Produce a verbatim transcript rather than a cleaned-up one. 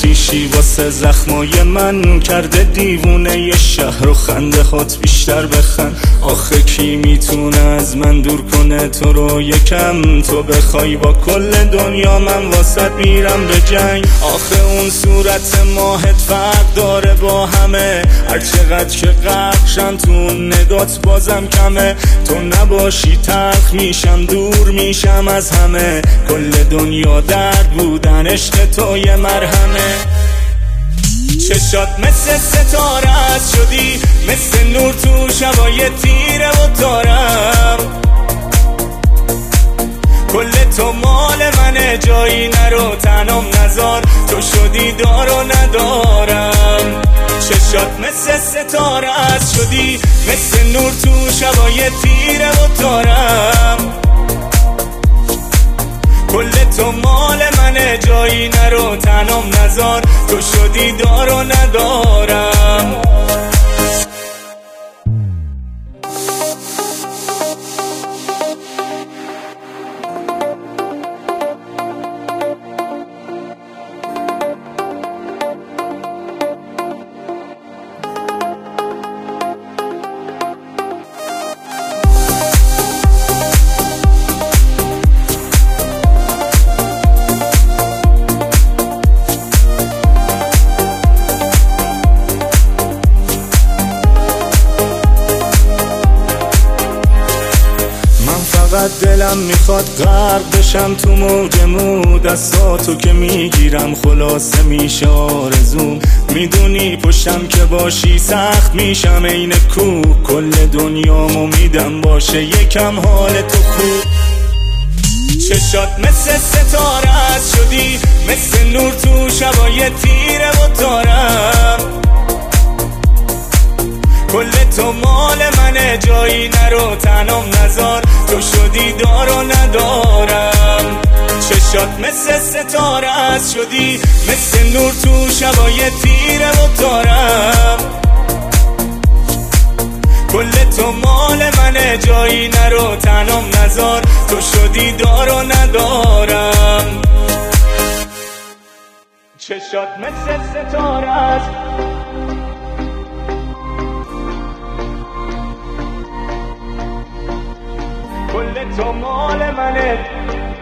آتیشی واسه زخمای من کرده دیوونه ی شهر و خنده هات بیشتر بخند. آخه کی میتونه از من دور کنه تو رو یکم؟ تو بخوای با کل دنیا من واسط میرم به جنگ. آخه اون صورت ماهت فرق داره با همه، هر چقدر که غرقشم تو نگات بازم کمه. تو نباشی تلخ میشم دور میشم از همه، کل دنیا درد بودن عشق تو یه مرهمه. چشات مثل ستاره است شدی، مثل نور تو شبای تیره و تارم. کل تو مال منه جایی نرو تنم نزار، تو شدی دار و ندارم. چشات مثل ستاره است شدی، مثل نور تو شبای تیره و تارم. کل تو مال منه جایی نرو تنم نزار، تو شدی دار و ندارم. فقط دلم میخواد غرق بشم تو موج مو، دستاتو که میگیرم خلاصه میشه آرزوم. میدونی پشتم که باشی سخت میشم عین کو، کل دنیامو میدم باشه یکم حال تو خوب. چشات مثل ستاره است شدی، مثل نور تو شبای تیره و تارم. کل تو مال منه جایی نرو تنم نزار، تو شدی دار و ندارم. چشات مثل ستاره است شدی، مثل نور تو شبای تیره و تارم. کل تو مال منه جایی نرو تنم نزار، تو شدی دار و ندارم. چشات مثل ستاره است، کل تو مال منه